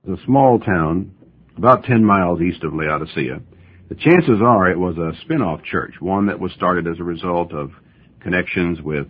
A small town about 10 miles east of Laodicea. The chances are it was a spin-off church, one that was started as a result of connections with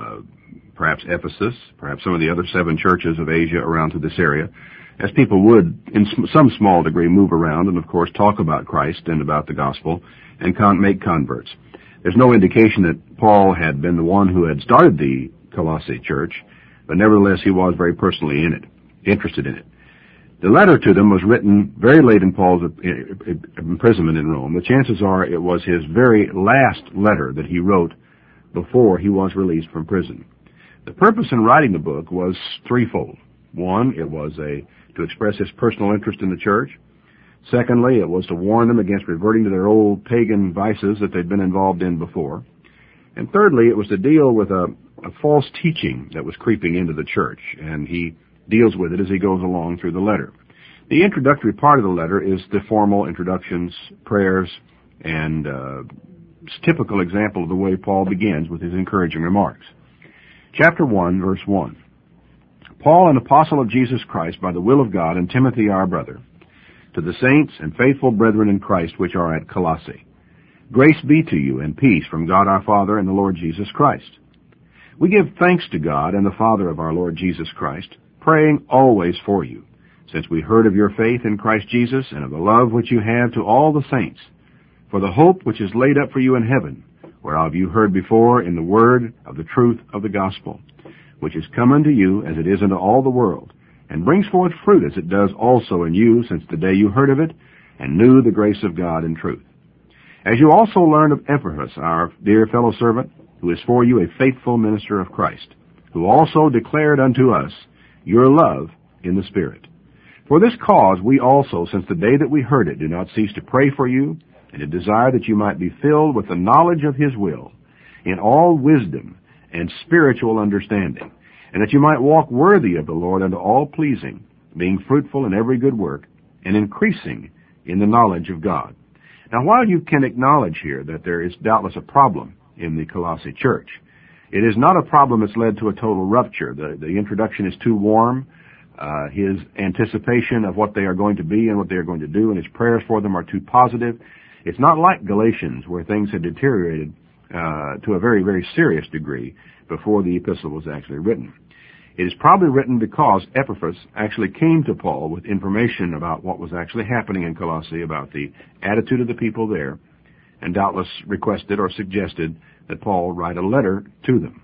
perhaps Ephesus, perhaps some of the other 7 churches of Asia around to this area, as people would, in some small degree, move around and, of course, talk about Christ and about the gospel and make converts. There's no indication that Paul had been the one who had started the Colossae church, but nevertheless he was very personally interested in it. The letter to them was written very late in Paul's imprisonment in Rome. The chances are it was his very last letter that he wrote before he was released from prison. The purpose in writing the book was threefold. One, it was to express his personal interest in the church. Secondly, it was to warn them against reverting to their old pagan vices that they'd been involved in before. And thirdly, it was to deal with a false teaching that was creeping into the church, and he deals with it as he goes along through the letter. The introductory part of the letter is the formal introductions, prayers, and typical example of the way Paul begins with his encouraging remarks. Chapter 1, verse 1. Paul, an apostle of Jesus Christ, by the will of God, and Timothy our brother, to the saints and faithful brethren in Christ which are at Colossae. Grace be to you and peace from God our Father and the Lord Jesus Christ. We give thanks to God and the Father of our Lord Jesus Christ, praying always for you, since we heard of your faith in Christ Jesus and of the love which you have to all the saints, for the hope which is laid up for you in heaven, whereof you heard before in the word of the truth of the gospel, which is come unto you as it is unto all the world, and brings forth fruit as it does also in you since the day you heard of it, and knew the grace of God in truth. As you also learned of Epaphras, our dear fellow servant, who is for you a faithful minister of Christ, who also declared unto us your love in the Spirit. For this cause we also, since the day that we heard it, do not cease to pray for you, and to desire that you might be filled with the knowledge of his will, in all wisdom and spiritual understanding, and that you might walk worthy of the Lord unto all pleasing, being fruitful in every good work, and increasing in the knowledge of God. Now, while you can acknowledge here that there is doubtless a problem in the Colossae church, it is not a problem that's led to a total rupture. The introduction is too warm. His anticipation of what they are going to be and what they are going to do, and his prayers for them are too positive. It's not like Galatians, where things had deteriorated to a very, very serious degree before the epistle was actually written. It is probably written because Epaphras actually came to Paul with information about what was actually happening in Colossae, about the attitude of the people there, and doubtless requested or suggested that Paul write a letter to them.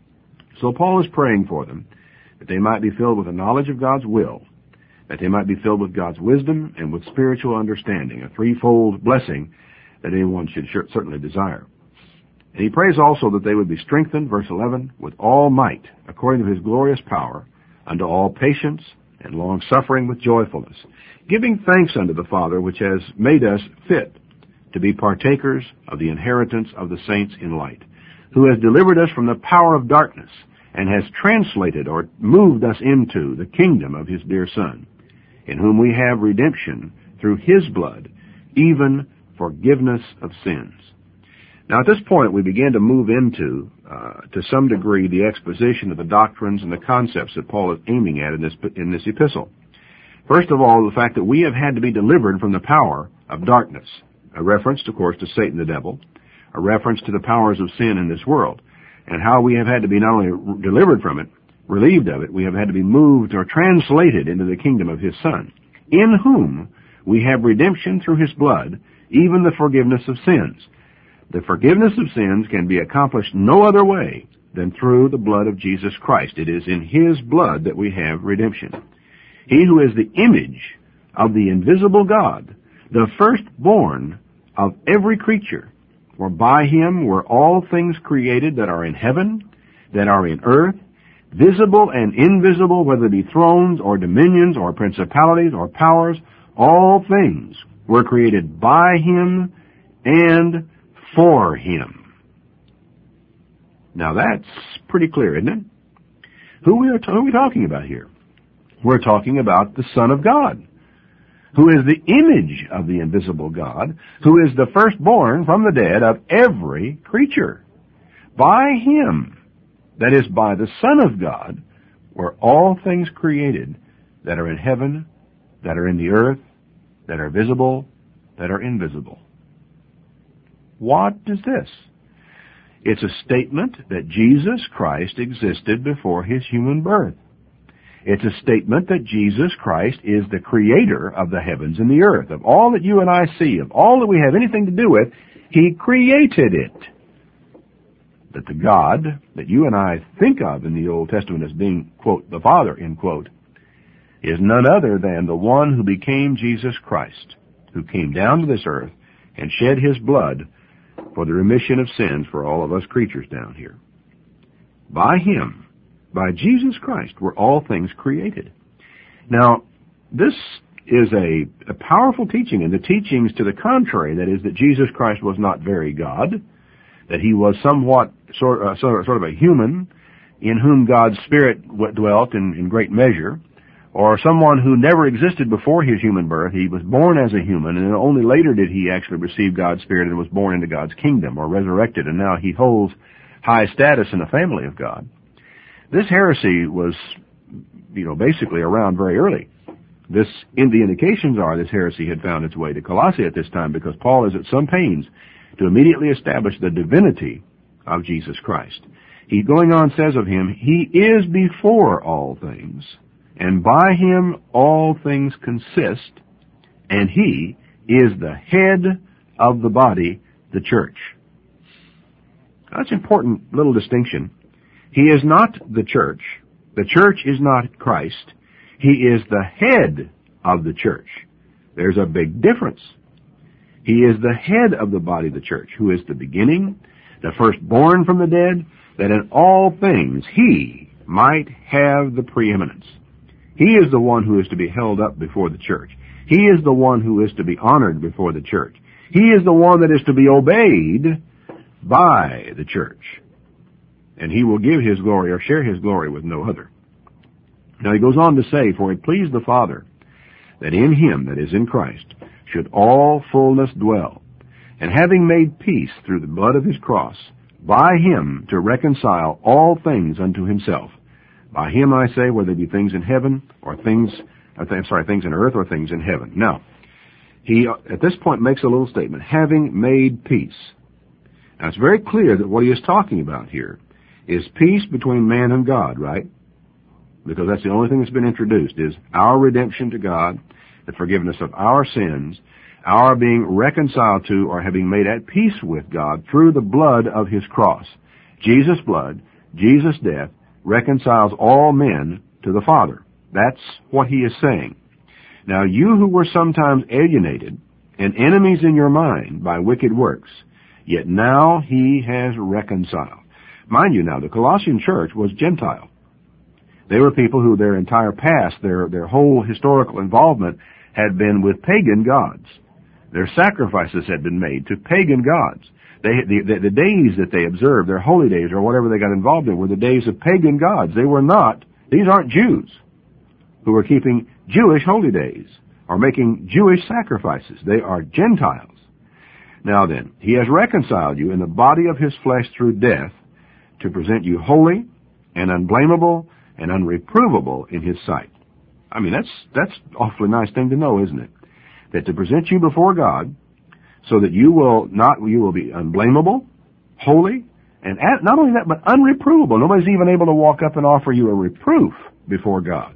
So Paul is praying for them, that they might be filled with the knowledge of God's will, that they might be filled with God's wisdom and with spiritual understanding, a threefold blessing that anyone should certainly desire. And he prays also that they would be strengthened, verse 11, with all might, according to his glorious power, unto all patience and long-suffering with joyfulness, giving thanks unto the Father, which has made us fit to be partakers of the inheritance of the saints in light, who has delivered us from the power of darkness, and has translated or moved us into the kingdom of his dear Son, in whom we have redemption through his blood, even forgiveness of sins. Now, at this point, we begin to move into, to some degree, the exposition of the doctrines and the concepts that Paul is aiming at in this epistle. First of all, the fact that we have had to be delivered from the power of darkness, a reference, of course, to Satan the devil, a reference to the powers of sin in this world, and how we have had to be not only delivered from it, relieved of it, we have had to be moved or translated into the kingdom of his Son, in whom we have redemption through his blood, even the forgiveness of sins. The forgiveness of sins can be accomplished no other way than through the blood of Jesus Christ. It is in his blood that we have redemption. He who is the image of the invisible God, the firstborn of every creature, for by him were all things created that are in heaven, that are in earth, visible and invisible, whether it be thrones or dominions or principalities or powers, all things were created by him and for him. Now that's pretty clear, isn't it? Who are we talking about here? We're talking about the Son of God, who is the image of the invisible God, who is the firstborn from the dead of every creature. By him, that is, by the Son of God, were all things created that are in heaven that are in the earth, that are visible, that are invisible. What is this? It's a statement that Jesus Christ existed before his human birth. It's a statement that Jesus Christ is the creator of the heavens and the earth. Of all that you and I see, of all that we have anything to do with, he created it. That the God that you and I think of in the Old Testament as being, quote, the Father, end quote, is none other than the one who became Jesus Christ, who came down to this earth and shed his blood for the remission of sins for all of us creatures down here. By him, by Jesus Christ, were all things created. Now, this is a powerful teaching, and the teachings to the contrary, that is, that Jesus Christ was not very God, that he was somewhat sort of a human in whom God's Spirit dwelt in great measure, or someone who never existed before his human birth. He was born as a human, and only later did he actually receive God's Spirit and was born into God's kingdom, or resurrected, and now he holds high status in the family of God. This heresy was, basically around very early. The indications are this heresy had found its way to Colossae at this time, because Paul is at some pains to immediately establish the divinity of Jesus Christ. He going on says of him, he is before all things, and by him all things consist, and he is the head of the body, the church. That's an important little distinction. He is not the church. The church is not Christ. He is the head of the church. There's a big difference. He is the head of the body of the church, who is the beginning, the firstborn from the dead, that in all things he might have the preeminence. He is the one who is to be held up before the church. He is the one who is to be honored before the church. He is the one that is to be obeyed by the church. And he will give his glory or share his glory with no other. Now he goes on to say, for it pleased the Father that in him, that is in Christ, should all fullness dwell, and having made peace through the blood of his cross, by him to reconcile all things unto himself. By him, I say, whether it be things in heaven or things in earth or things in heaven. Now, he at this point makes a little statement, having made peace. Now, it's very clear that what he is talking about here is peace between man and God, right? Because that's the only thing that's been introduced, is our redemption to God, the forgiveness of our sins, our being reconciled to or having made at peace with God through the blood of his cross. Jesus' blood, Jesus' death, reconciles all men to the Father. That's what he is saying. Now, you who were sometimes alienated and enemies in your mind by wicked works, yet now he has reconciled. Mind you now, the Colossian church was Gentile. They were people who their entire past, their whole historical involvement had been with pagan gods. Their sacrifices had been made to pagan gods. The days that they observed, their holy days or whatever they got involved in, were the days of pagan gods. These aren't Jews who are keeping Jewish holy days or making Jewish sacrifices. They are Gentiles. Now then, he has reconciled you in the body of his flesh through death to present you holy and unblameable and unreprovable in his sight. I mean, that's an awfully nice thing to know, isn't it? That to present you before God so that you will be unblameable, holy, and not only that, but unreprovable. Nobody's even able to walk up and offer you a reproof before God.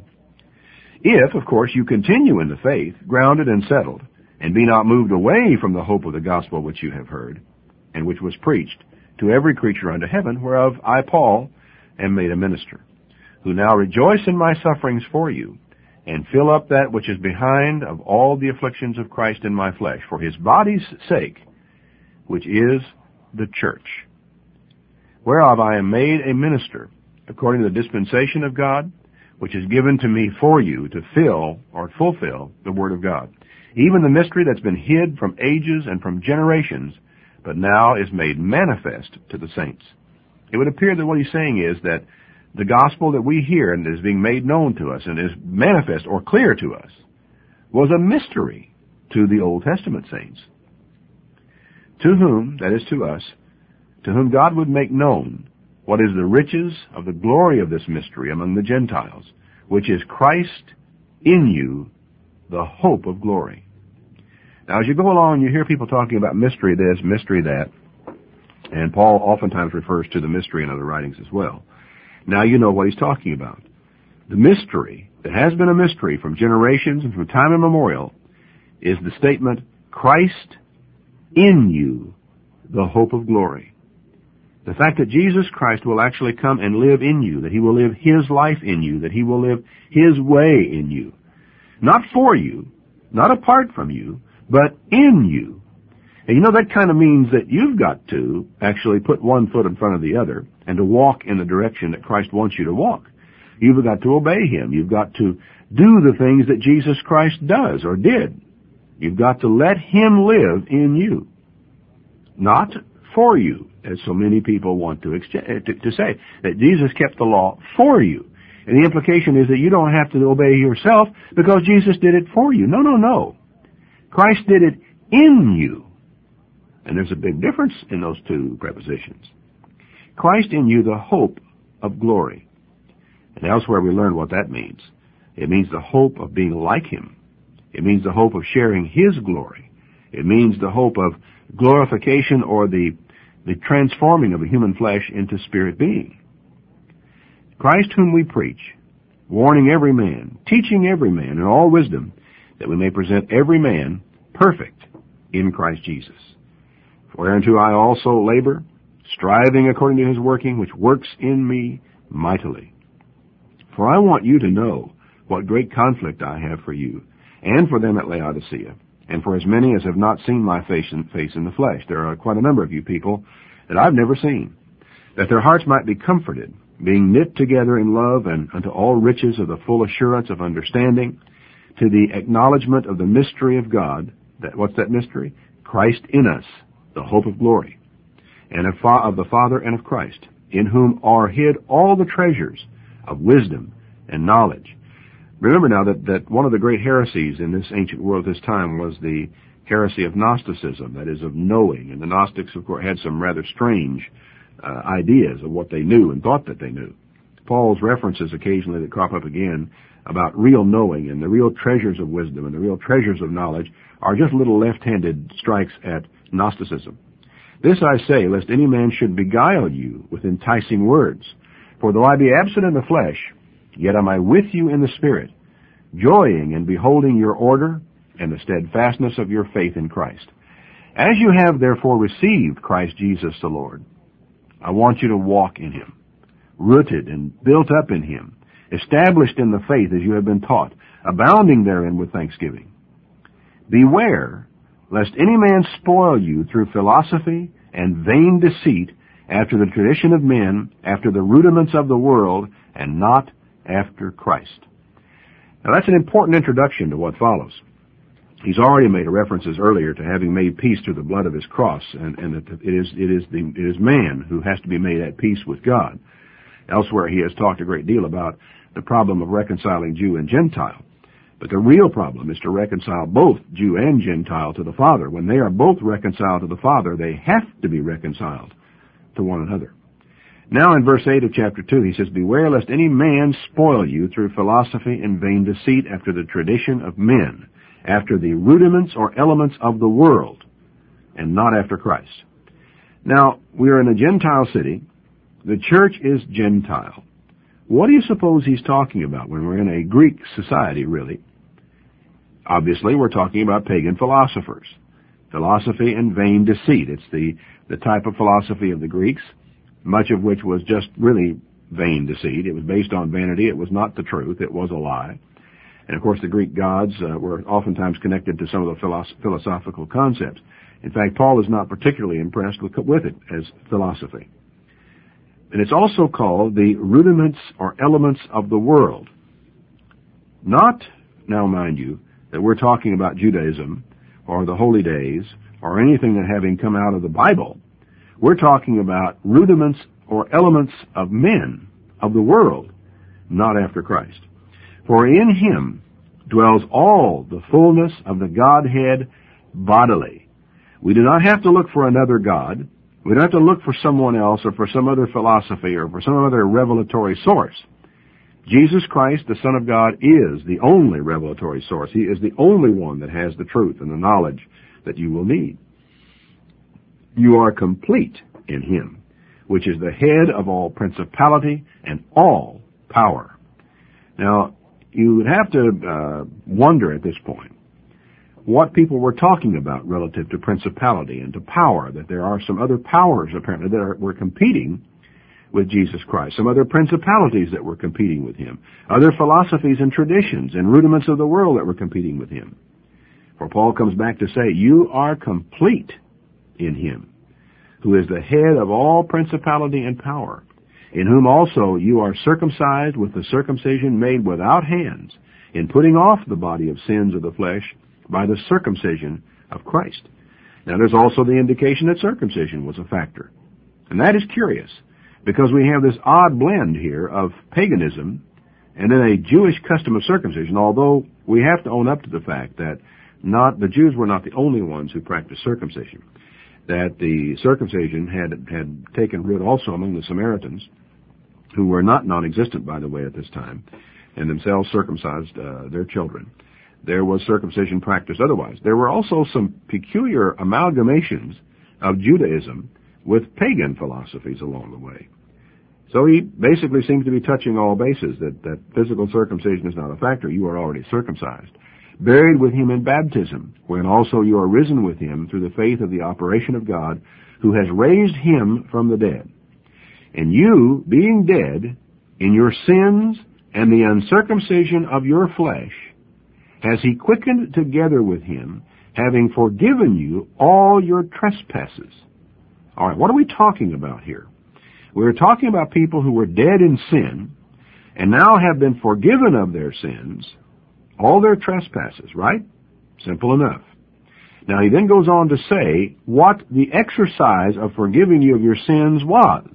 If, of course, you continue in the faith, grounded and settled, and be not moved away from the hope of the gospel which you have heard, and which was preached to every creature under heaven, whereof I, Paul, am made a minister, who now rejoice in my sufferings for you, and fill up that which is behind of all the afflictions of Christ in my flesh, for his body's sake, which is the church, whereof I am made a minister, according to the dispensation of God, which is given to me for you to fill or fulfill the word of God, even the mystery that's been hid from ages and from generations, but now is made manifest to the saints. It would appear that what he's saying is that the gospel that we hear and is being made known to us and is manifest or clear to us was a mystery to the Old Testament saints, to whom, that is to us, to whom God would make known what is the riches of the glory of this mystery among the Gentiles, which is Christ in you, the hope of glory. Now, as you go along, you hear people talking about mystery this, mystery that, and Paul oftentimes refers to the mystery in other writings as well. Now you know what he's talking about. The mystery that has been a mystery from generations and from time immemorial is the statement, Christ in you, the hope of glory. The fact that Jesus Christ will actually come and live in you, that he will live his life in you, that he will live his way in you. Not for you, not apart from you, but in you. And you know, that kind of means that you've got to actually put one foot in front of the other and to walk in the direction that Christ wants you to walk. You've got to obey him. You've got to do the things that Jesus Christ does or did. You've got to let him live in you. Not for you, as so many people want to say, that Jesus kept the law for you. And the implication is that you don't have to obey yourself because Jesus did it for you. No, no, no. Christ did it in you. And there's a big difference in those two prepositions. Christ in you, the hope of glory. And elsewhere we learn what that means. It means the hope of being like him. It means the hope of sharing his glory. It means the hope of glorification or the transforming of a human flesh into spirit being. Christ whom we preach, warning every man, teaching every man in all wisdom, that we may present every man perfect in Christ Jesus. Whereunto I also labor, striving according to his working, which works in me mightily. For I want you to know what great conflict I have for you, and for them at Laodicea, and for as many as have not seen my face in the flesh. There are quite a number of you people that I've never seen, that their hearts might be comforted, being knit together in love and unto all riches of the full assurance of understanding, to the acknowledgement of the mystery of God. What's that mystery? Christ in us, the hope of glory, and of the Father and of Christ, in whom are hid all the treasures of wisdom and knowledge. Remember now that one of the great heresies in this ancient world at this time was the heresy of Gnosticism, that is, of knowing. And the Gnostics, of course, had some rather strange ideas of what they knew and thought that they knew. Paul's references occasionally that crop up again about real knowing and the real treasures of wisdom and the real treasures of knowledge are just little left-handed strikes at Gnosticism. This I say, lest any man should beguile you with enticing words. For though I be absent in the flesh, yet am I with you in the Spirit, joying in beholding your order and the steadfastness of your faith in Christ. As you have therefore received Christ Jesus the Lord, I want you to walk in him, rooted and built up in him, established in the faith as you have been taught, abounding therein with thanksgiving. Beware lest any man spoil you through philosophy and vain deceit, after the tradition of men, after the rudiments of the world, and not after Christ. Now that's an important introduction to what follows. He's already made references earlier to having made peace through the blood of his cross, and that it is man who has to be made at peace with God. Elsewhere he has talked a great deal about the problem of reconciling Jew and Gentile. But the real problem is to reconcile both Jew and Gentile to the Father. When they are both reconciled to the Father, they have to be reconciled to one another. Now in verse 8 of chapter 2, he says, Beware lest any man spoil you through philosophy and vain deceit, after the tradition of men, after the rudiments or elements of the world, and not after Christ. Now, we are in a Gentile city. The church is Gentile. What do you suppose he's talking about when we're in a Greek society, really? Obviously, we're talking about pagan philosophers. Philosophy and vain deceit. It's the type of philosophy of the Greeks, much of which was just really vain deceit. It was based on vanity. It was not the truth. It was a lie. And, of course, the Greek gods were oftentimes connected to some of the philosophical concepts. In fact, Paul is not particularly impressed with it as philosophy. And it's also called the rudiments or elements of the world. Not, now mind you, that we're talking about Judaism or the holy days or anything that having come out of the Bible. We're talking about rudiments or elements of men, of the world, not after Christ. For in him dwells all the fullness of the Godhead bodily. We do not have to look for another God. We don't have to look for someone else or for some other philosophy or for some other revelatory source. Jesus Christ, the Son of God, is the only revelatory source. He is the only one that has the truth and the knowledge that you will need. You are complete in Him, which is the head of all principality and all power. Now, you would have to wonder at this point what people were talking about relative to principality and to power, that there are some other powers apparently that were competing with Jesus Christ, some other principalities that were competing with Him, other philosophies and traditions and rudiments of the world that were competing with Him. For Paul comes back to say, you are complete in Him, who is the head of all principality and power, in whom also you are circumcised with the circumcision made without hands, in putting off the body of sins of the flesh by the circumcision of Christ. Now there's also the indication that circumcision was a factor. And that is curious, because we have this odd blend here of paganism and then a Jewish custom of circumcision, although we have to own up to the fact that the Jews were not the only ones who practiced circumcision, that the circumcision had taken root also among the Samaritans, who were not non-existent, by the way, at this time, and themselves circumcised their children. There was circumcision practiced otherwise. There were also some peculiar amalgamations of Judaism with pagan philosophies along the way. So he basically seems to be touching all bases, that physical circumcision is not a factor. You are already circumcised. Buried with Him in baptism, when also you are risen with Him through the faith of the operation of God, who has raised Him from the dead. And you, being dead in your sins and the uncircumcision of your flesh, has He quickened together with Him, having forgiven you all your trespasses. All right, what are we talking about here? We're talking about people who were dead in sin and now have been forgiven of their sins, all their trespasses, right? Simple enough. Now he then goes on to say what the exercise of forgiving you of your sins was.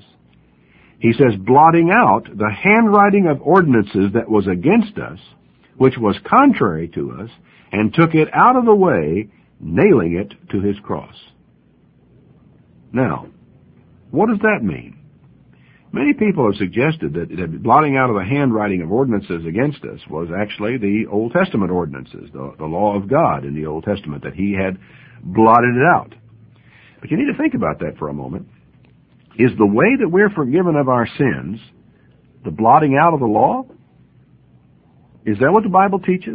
He says, blotting out the handwriting of ordinances that was against us, which was contrary to us, and took it out of the way, nailing it to His cross. Now, what does that mean? Many people have suggested that blotting out of the handwriting of ordinances against us was actually the Old Testament ordinances, the law of God in the Old Testament, that He had blotted it out. But you need to think about that for a moment. Is the way that we're forgiven of our sins the blotting out of the law? Is that what the Bible teaches?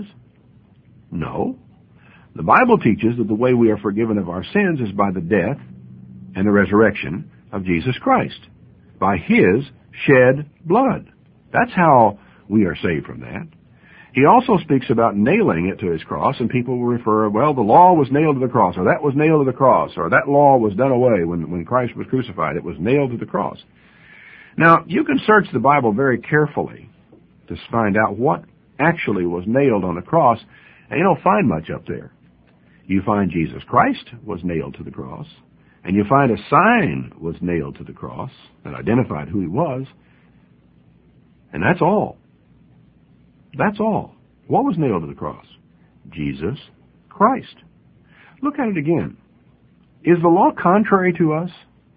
No. The Bible teaches that the way we are forgiven of our sins is by the death and the resurrection of Jesus Christ, by His shed blood. That's how we are saved from that. He also speaks about nailing it to His cross, and people will refer, well, the law was nailed to the cross, or that was nailed to the cross, or that law was done away when Christ was crucified. It was nailed to the cross. Now, you can search the Bible very carefully to find out what actually was nailed on the cross, and you don't find much up there. You find Jesus Christ was nailed to the cross, and you find a sign was nailed to the cross that identified who He was, and that's all. That's all. What was nailed to the cross? Jesus Christ. Look at it again. Is the law contrary to us?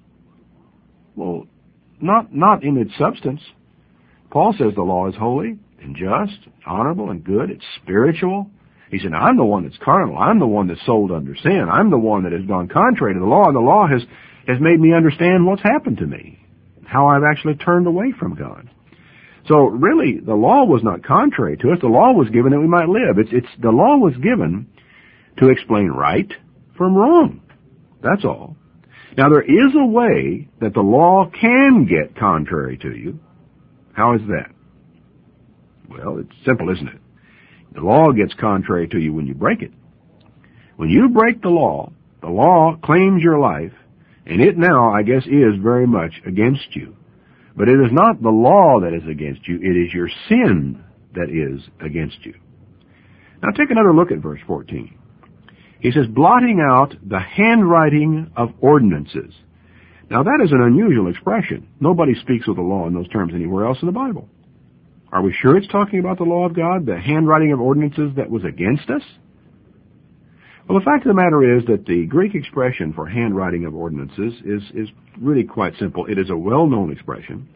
Well, not in its substance. Paul says the law is holy and just, honorable and good. It's spiritual. He said, I'm the one that's carnal. I'm the one that's sold under sin. I'm the one that has gone contrary to the law, and the law has made me understand what's happened to me, how I've actually turned away from God. So really, the law was not contrary to us. The law was given that we might live. The law was given to explain right from wrong. That's all. Now, there is a way that the law can get contrary to you. How is that? Well, it's simple, isn't it? The law gets contrary to you when you break it. When you break the law claims your life, and it now, I guess, is very much against you. But it is not the law that is against you, it is your sin that is against you. Now take another look at verse 14. He says, blotting out the handwriting of ordinances. Now that is an unusual expression. Nobody speaks of the law in those terms anywhere else in the Bible. Are we sure it's talking about the law of God, the handwriting of ordinances that was against us? Well, the fact of the matter is that the Greek expression for handwriting of ordinances is really quite simple. It is a well-known expression.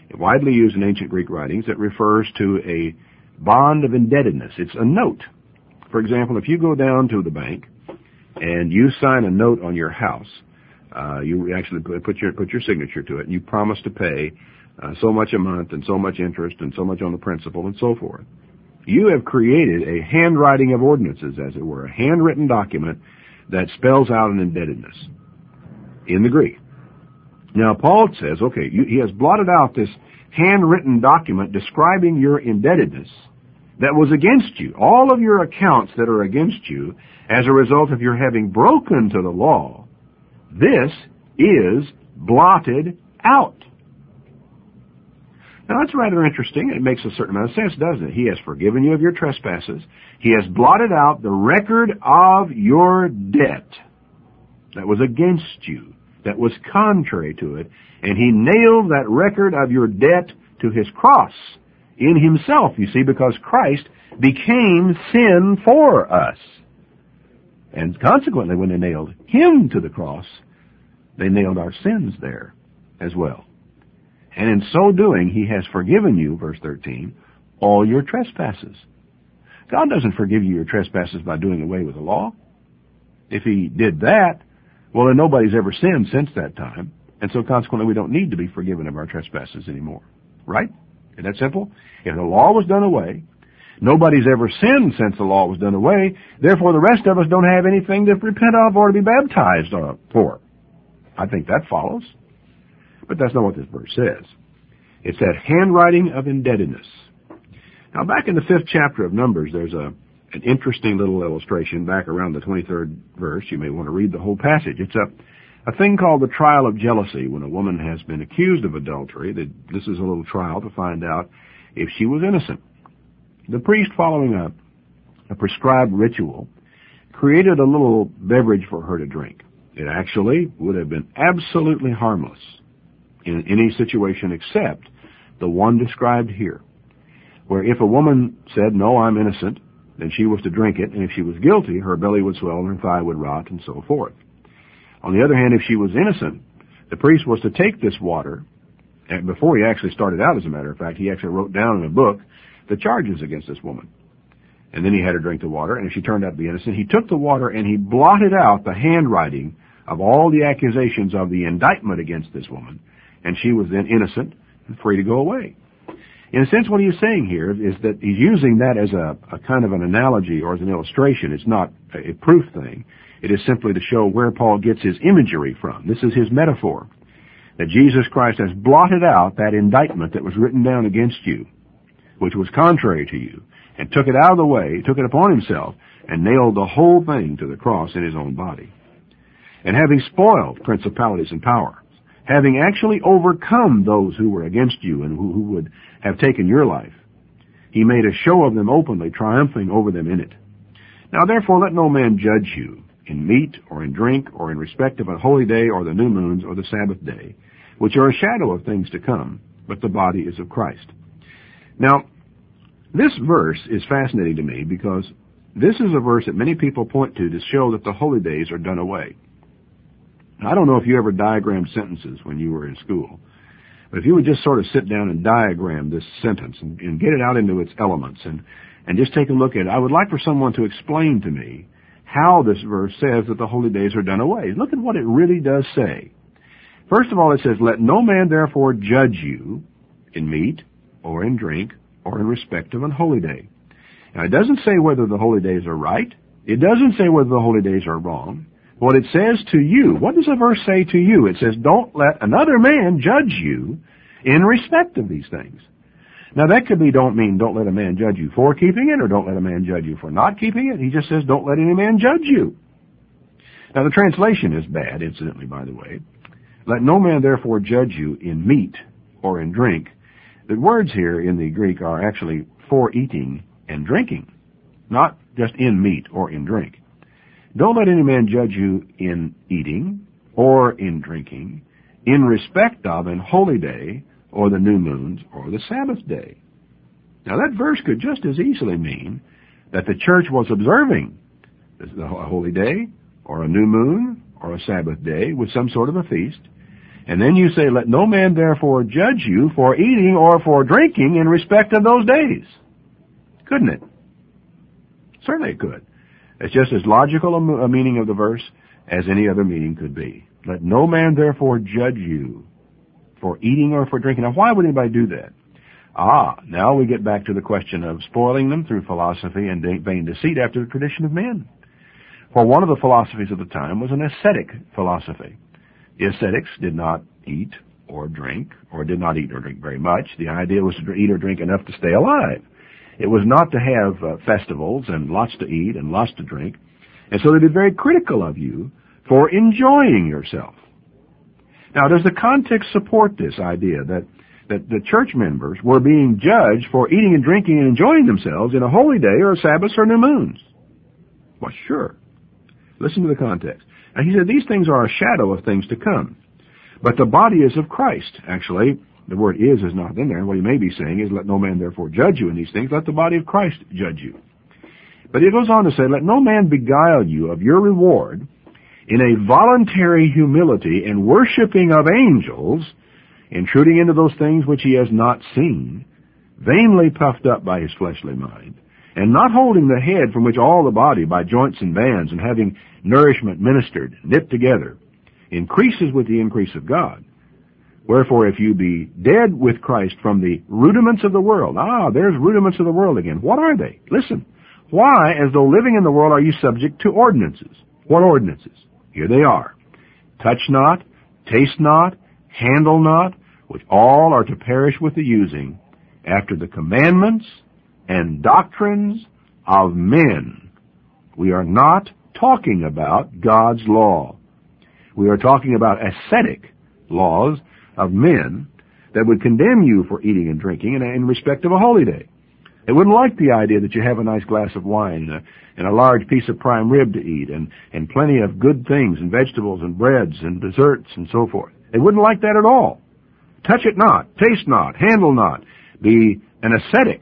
widely used in ancient Greek writings that refers to a bond of indebtedness. It's a note. For example, if you go down to the bank and you sign a note on your house, you actually put your signature to it, and you promise to pay so much a month and so much interest and so much on the principal and so forth. You have created a handwriting of ordinances, as it were, a handwritten document that spells out an indebtedness in the Greek. Now, Paul says, okay, he has blotted out this handwritten document describing your indebtedness that was against you, all of your accounts that are against you as a result of your having broken to the law. This is blotted out. Now, that's rather interesting. It makes a certain amount of sense, doesn't it? He has forgiven you of your trespasses. He has blotted out the record of your debt that was against you, that was contrary to it, and he nailed that record of your debt to his cross in himself, you see, because Christ became sin for us. And consequently, when they nailed him to the cross, they nailed our sins there as well. And in so doing, he has forgiven you, verse 13, all your trespasses. God doesn't forgive you your trespasses by doing away with the law. If he did that, well, then nobody's ever sinned since that time. And so consequently, we don't need to be forgiven of our trespasses anymore. Right? Isn't that simple? If the law was done away, nobody's ever sinned since the law was done away. Therefore, the rest of us don't have anything to repent of or to be baptized for. I think that follows. But that's not what this verse says. It's that handwriting of indebtedness. Now, back in the 5th chapter of Numbers, there's an interesting little illustration back around the 23rd verse. You may want to read the whole passage. It's a thing called the trial of jealousy. When a woman has been accused of adultery, this is a little trial to find out if she was innocent. The priest, following a prescribed ritual, created a little beverage for her to drink. It actually would have been absolutely harmless in any situation except the one described here, where if a woman said, no, I'm innocent, then she was to drink it, and if she was guilty, her belly would swell and her thigh would rot, and so forth. On the other hand, if she was innocent, the priest was to take this water, and before he actually started out, as a matter of fact, he actually wrote down in a book the charges against this woman. And then he had her drink the water, and if she turned out to be innocent, he took the water and he blotted out the handwriting of all the accusations of the indictment against this woman, and she was then innocent and free to go away. In a sense, what he's saying here is that he's using that as a kind of an analogy or as an illustration. It's not a proof thing. It is simply to show where Paul gets his imagery from. This is his metaphor, that Jesus Christ has blotted out that indictment that was written down against you, which was contrary to you, and took it out of the way, took it upon himself, and nailed the whole thing to the cross in his own body. And having spoiled principalities and powers, having actually overcome those who were against you and who would have taken your life, he made a show of them openly, triumphing over them in it. Now therefore let no man judge you in meat or in drink or in respect of a holy day or the new moons or the Sabbath day, which are a shadow of things to come, but the body is of Christ. Now, this verse is fascinating to me because this is a verse that many people point to show that the holy days are done away. I don't know if you ever diagrammed sentences when you were in school, but if you would just sort of sit down and diagram this sentence and get it out into its elements and just take a look at it, I would like for someone to explain to me how this verse says that the holy days are done away. Look at what it really does say. First of all, it says, let no man therefore judge you in meat or in drink or in respect of an holy day. Now, it doesn't say whether the holy days are right. It doesn't say whether the holy days are wrong. What it says to you, what does the verse say to you? It says, don't let another man judge you in respect of these things. Now, that could be don't let a man judge you for keeping it, or don't let a man judge you for not keeping it. He just says, don't let any man judge you. Now, the translation is bad, incidentally, by the way. Let no man therefore judge you in meat or in drink. The words here in the Greek are actually for eating and drinking, not just in meat or in drink. Don't let any man judge you in eating or in drinking, in respect of an holy day or the new moons or the Sabbath day. Now that verse could just as easily mean that the church was observing a holy day or a new moon or a Sabbath day with some sort of a feast, And then you say, let no man therefore judge you for eating or for drinking in respect of those days. Couldn't it? Certainly it could. It's just as logical a meaning of the verse as any other meaning could be. Let no man therefore judge you for eating or for drinking. Now, why would anybody do that? Now we get back to the question of spoiling them through philosophy and vain deceit after the tradition of men. For one of the philosophies of the time was an ascetic philosophy. The ascetics did not eat or drink, or did not eat or drink very much. The idea was to eat or drink enough to stay alive. It was not to have festivals and lots to eat and lots to drink. And so they'd be very critical of you for enjoying yourself. Now, does the context support this idea that the church members were being judged for eating and drinking and enjoying themselves in a holy day or a Sabbath or new moons? Well, sure. Listen to the context. Now, he said these things are a shadow of things to come. But the body is of Christ. Actually, the word is not in there. And what he may be saying is, let no man therefore judge you in these things. Let the body of Christ judge you. But it goes on to say, let no man beguile you of your reward in a voluntary humility and worshiping of angels, intruding into those things which he has not seen, vainly puffed up by his fleshly mind, and not holding the head from which all the body by joints and bands, and having nourishment ministered, knit together, increases with the increase of God. Wherefore, if you be dead with Christ from the rudiments of the world, there's rudiments of the world again. What are they? Listen. Why, as though living in the world, are you subject to ordinances? What ordinances? Here they are. Touch not, taste not, handle not, which all are to perish with the using, after the commandments and doctrines of men. We are not talking about God's law. We are talking about ascetic laws of men that would condemn you for eating and drinking in respect of a holy day. They wouldn't like the idea that you have a nice glass of wine and a large piece of prime rib to eat and plenty of good things and vegetables and breads and desserts and so forth. They wouldn't like that at all. Touch it not, taste not, handle not, be an ascetic.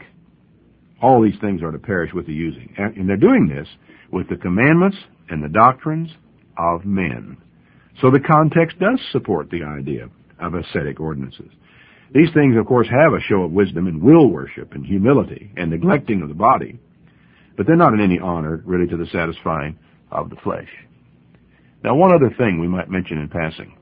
All these things are to perish with the using. And they're doing this with the commandments and the doctrines of men. So the context does support the idea of ascetic ordinances. These things, of course, have a show of wisdom and will worship and humility and neglecting of the body, but they're not in any honor, really, to the satisfying of the flesh. Now, one other thing we might mention in passing.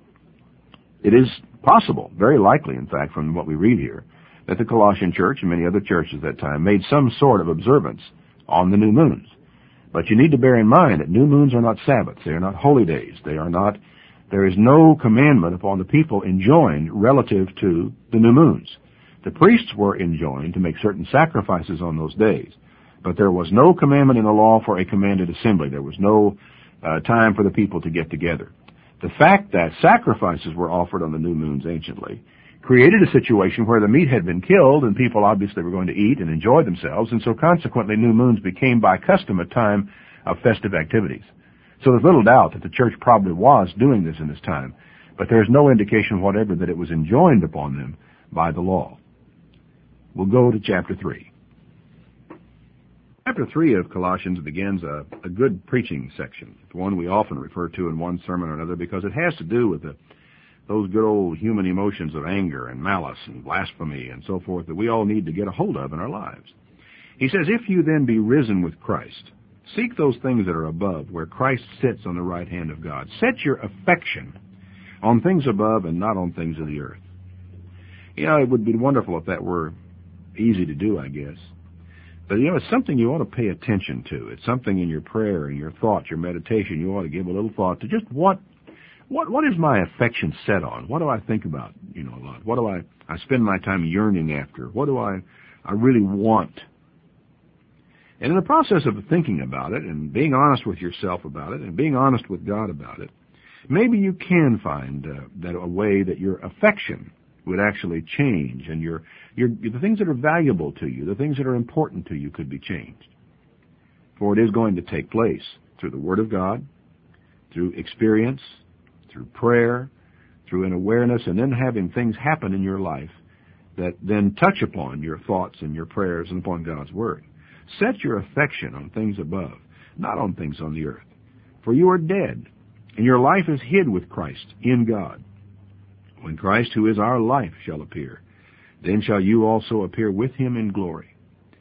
It is possible, very likely, in fact, from what we read here, that the Colossian church and many other churches at that time made some sort of observance on the new moons. But you need to bear in mind that new moons are not Sabbaths. They are not holy days. There is no commandment upon the people enjoined relative to the new moons. The priests were enjoined to make certain sacrifices on those days, but there was no commandment in the law for a commanded assembly. There was no time for the people to get together. The fact that sacrifices were offered on the new moons anciently created a situation where the meat had been killed and people obviously were going to eat and enjoy themselves, and so consequently new moons became by custom a time of festive activities. So there's little doubt that the church probably was doing this in this time, but there's no indication whatever that it was enjoined upon them by the law. We'll go to chapter 3. Chapter 3 of Colossians begins a good preaching section. It's one we often refer to in one sermon or another because it has to do with those good old human emotions of anger and malice and blasphemy and so forth that we all need to get a hold of in our lives. He says, if you then be risen with Christ, seek those things that are above, where Christ sits on the right hand of God. Set your affection on things above and not on things of the earth. It would be wonderful if that were easy to do, I guess. But, it's something you ought to pay attention to. It's something in your prayer and your thoughts, your meditation. You ought to give a little thought to just what is my affection set on? What do I think about, a lot? What do I spend my time yearning after? What do I really want? And in the process of thinking about it and being honest with yourself about it and being honest with God about it, maybe you can find that a way that your affection would actually change and the things that are valuable to you, the things that are important to you could be changed. For it is going to take place through the Word of God, through experience, through prayer, through an awareness, and then having things happen in your life that then touch upon your thoughts and your prayers and upon God's Word. Set your affection on things above, not on things on the earth. For you are dead, and your life is hid with Christ in God. When Christ, who is our life, shall appear, then shall you also appear with him in glory.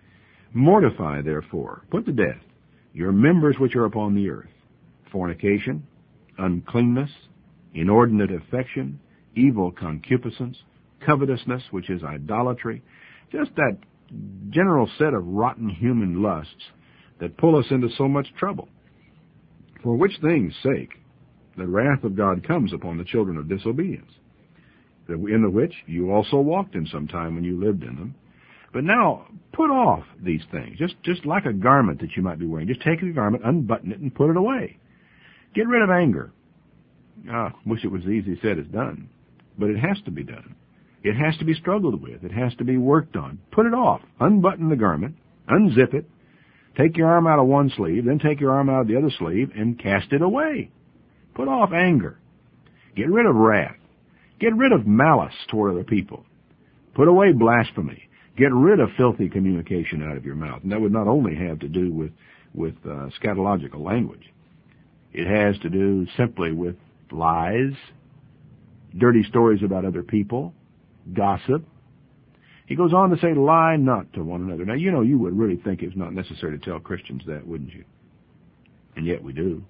Mortify, therefore, put to death, your members which are upon the earth: fornication, uncleanness, inordinate affection, evil concupiscence, covetousness, which is idolatry, just that general set of rotten human lusts that pull us into so much trouble. For which things' sake the wrath of God comes upon the children of disobedience, in the which you also walked in some time when you lived in them. But now put off these things, just like a garment that you might be wearing. Just take the garment, unbutton it, and put it away. Get rid of anger. I wish it was easy said as done, but it has to be done. It has to be struggled with. It has to be worked on. Put it off. Unbutton the garment, unzip it, take your arm out of one sleeve, then take your arm out of the other sleeve, and cast it away. Put off anger. Get rid of wrath. Get rid of malice toward other people. Put away blasphemy. Get rid of filthy communication out of your mouth. And that would not only have to do with scatological language. It has to do simply with lies, dirty stories about other people, gossip. He goes on to say, lie not to one another. Now, you would really think it's not necessary to tell Christians that, wouldn't you? And yet we do.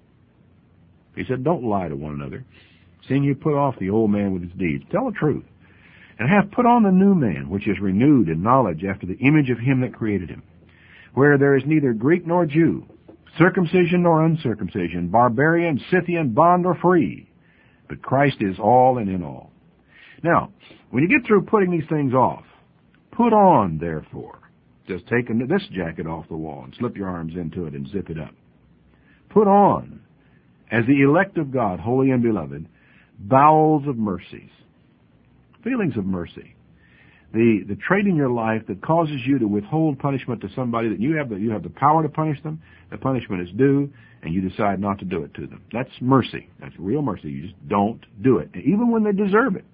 He said, don't lie to one another, seeing you put off the old man with his deeds. Tell the truth. And have put on the new man, which is renewed in knowledge after the image of him that created him, where there is neither Greek nor Jew, circumcision nor uncircumcision, barbarian, Scythian, bond or free, but Christ is all and in all. Now, when you get through putting these things off, put on, therefore. Just take this jacket off the wall and slip your arms into it and zip it up. Put on, as the elect of God, holy and beloved, bowels of mercies, feelings of mercy. The trait in your life that causes you to withhold punishment to somebody that you have the power to punish them, the punishment is due, and you decide not to do it to them. That's mercy. That's real mercy. You just don't do it, even when they deserve it.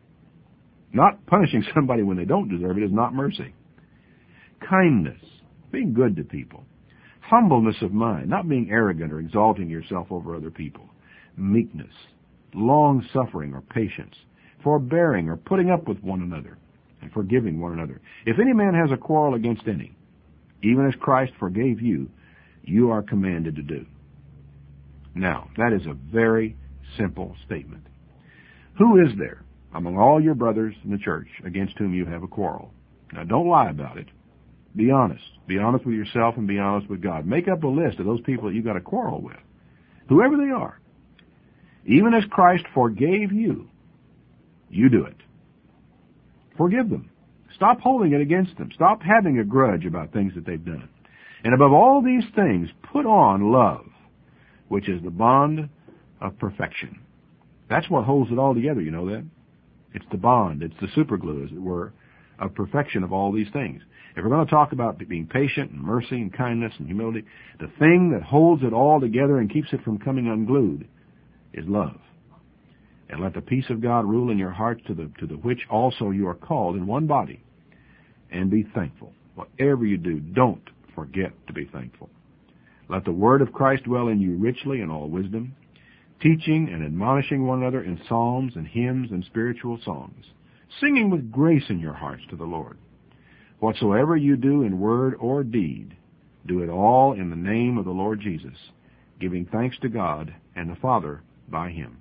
Not punishing somebody when they don't deserve it is not mercy. Kindness, being good to people. Humbleness of mind, not being arrogant or exalting yourself over other people. Meekness, long-suffering or patience, forbearing or putting up with one another, and forgiving one another. If any man has a quarrel against any, even as Christ forgave you, you are commanded to do. Now, that is a very simple statement. Who is there among all your brothers in the church against whom you have a quarrel? Now, don't lie about it. Be honest. Be honest with yourself and be honest with God. Make up a list of those people that you've got a quarrel with, whoever they are. Even as Christ forgave you, you do it. Forgive them. Stop holding it against them. Stop having a grudge about things that they've done. And above all these things, put on love, which is the bond of perfection. That's what holds it all together, you know that? It's the bond. It's the superglue, as it were, of perfection of all these things. If we're going to talk about being patient and mercy and kindness and humility, the thing that holds it all together and keeps it from coming unglued is love. And let the peace of God rule in your hearts, to the which also you are called in one body. And be thankful. Whatever you do, don't forget to be thankful. Let the word of Christ dwell in you richly in all wisdom, teaching and admonishing one another in psalms and hymns and spiritual songs, singing with grace in your hearts to the Lord. Whatsoever you do in word or deed, do it all in the name of the Lord Jesus, giving thanks to God and the Father by him.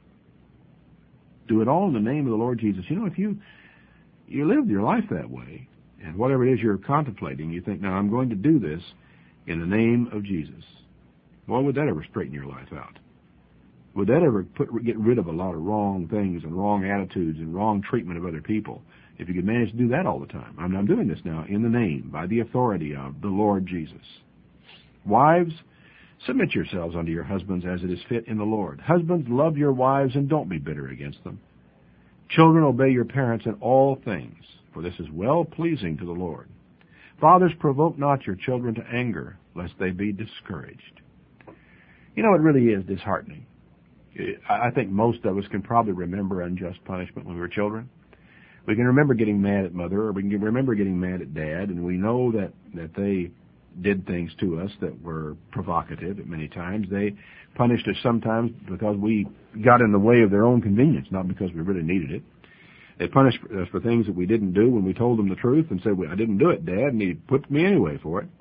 Do it all in the name of the Lord Jesus. You know, if you live your life that way, and whatever it is you're contemplating, you think, now I'm going to do this in the name of Jesus. Boy, would that ever straighten your life out? Would that ever get rid of a lot of wrong things and wrong attitudes and wrong treatment of other people, if you could manage to do that all the time? I'm doing this now in the name, by the authority of the Lord Jesus. Wives, submit yourselves unto your husbands as it is fit in the Lord. Husbands, love your wives and don't be bitter against them. Children, obey your parents in all things, for this is well-pleasing to the Lord. Fathers, provoke not your children to anger, lest they be discouraged. You know, it really is disheartening. I think most of us can probably remember unjust punishment when we were children. We can remember getting mad at mother, or we can remember getting mad at dad, and we know that they did things to us that were provocative at many times. They punished us sometimes because we got in the way of their own convenience, not because we really needed it. They punished us for things that we didn't do when we told them the truth and said, well, I didn't do it, Dad, and he put me anyway for it.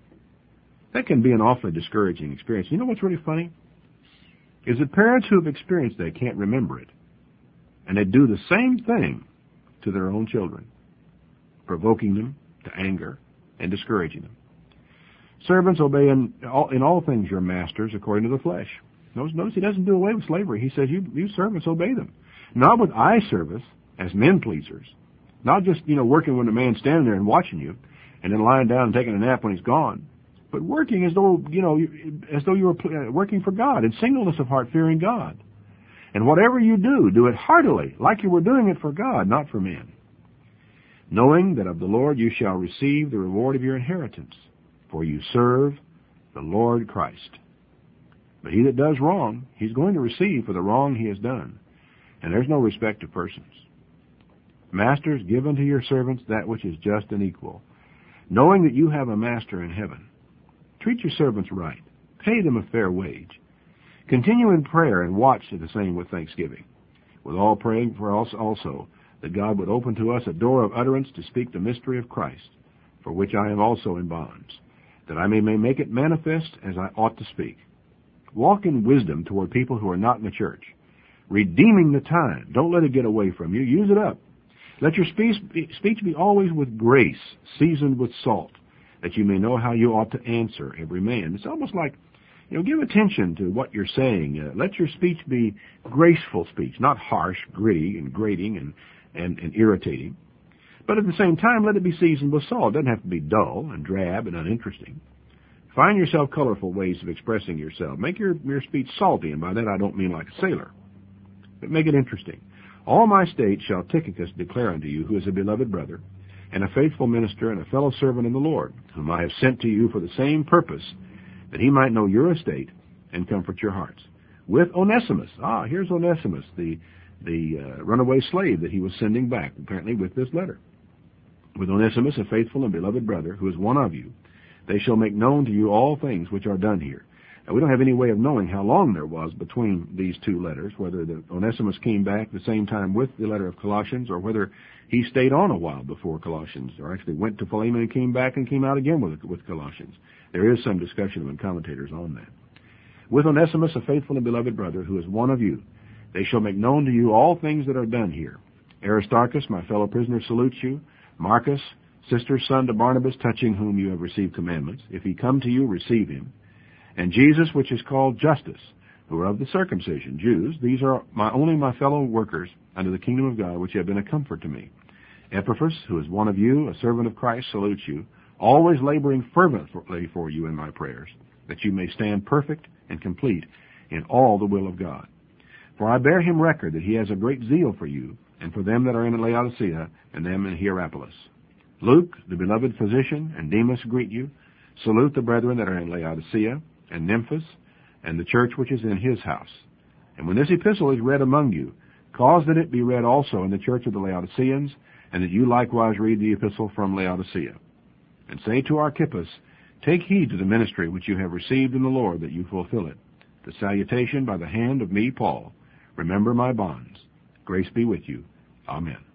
That can be an awfully discouraging experience. You know what's really funny? Is that parents who have experienced that can't remember it. And they do the same thing to their own children, provoking them to anger and discouraging them. Servants, obey in all things your masters according to the flesh. Notice he doesn't do away with slavery. He says, you servants, obey them. Not with eye service as men pleasers. Not just, working when the man's standing there and watching you and then lying down and taking a nap when he's gone. But working as though you were working for God in singleness of heart, fearing God. And whatever you do, do it heartily, like you were doing it for God, not for men. Knowing that of the Lord you shall receive the reward of your inheritance, for you serve the Lord Christ. But he that does wrong, he's going to receive for the wrong he has done. And there's no respect of persons. Masters, give unto your servants that which is just and equal, knowing that you have a master in heaven. Treat your servants right. Pay them a fair wage. Continue in prayer and watch the same with thanksgiving, with all praying for us also, that God would open to us a door of utterance to speak the mystery of Christ, for which I am also in bonds, that I may make it manifest as I ought to speak. Walk in wisdom toward people who are not in the church, redeeming the time. Don't let it get away from you. Use it up. Let your speech be always with grace, seasoned with salt, that you may know how you ought to answer every man. It's almost like, give attention to what you're saying. Let your speech be graceful speech, not harsh, gritty, and grating and irritating. But at the same time, let it be seasoned with salt. It doesn't have to be dull and drab and uninteresting. Find yourself colorful ways of expressing yourself. Make your speech salty, and by that I don't mean like a sailor, but make it interesting. All my state shall Tychicus declare unto you, who is a beloved brother, and a faithful minister, and a fellow servant in the Lord, whom I have sent to you for the same purpose, that he might know your estate and comfort your hearts. With Onesimus. Here's Onesimus, the runaway slave that he was sending back, apparently with this letter. With Onesimus, a faithful and beloved brother, who is one of you, they shall make known to you all things which are done here. Now, we don't have any way of knowing how long there was between these two letters, whether the Onesimus came back at the same time with the letter of Colossians, or whether he stayed on a while before Colossians, or actually went to Philemon and came back and came out again with Colossians. There is some discussion among commentators on that. With Onesimus, a faithful and beloved brother, who is one of you, they shall make known to you all things that are done here. Aristarchus, my fellow prisoner, salutes you. Marcus, sister's son to Barnabas, touching whom you have received commandments. If he come to you, receive him. And Jesus, which is called Justus, who are of the circumcision, Jews, these are only my fellow workers under the kingdom of God, which have been a comfort to me. Epaphras, who is one of you, a servant of Christ, salutes you, always laboring fervently for you in my prayers, that you may stand perfect and complete in all the will of God. For I bear him record that he has a great zeal for you, and for them that are in Laodicea, and them in Hierapolis. Luke, the beloved physician, and Demas greet you. Salute the brethren that are in Laodicea, and Nymphas, and the church which is in his house. And when this epistle is read among you, cause that it be read also in the church of the Laodiceans, and that you likewise read the epistle from Laodicea. And say to Archippus, take heed to the ministry which you have received in the Lord, that you fulfill it. The salutation by the hand of me, Paul. Remember my bonds. Grace be with you. Amen.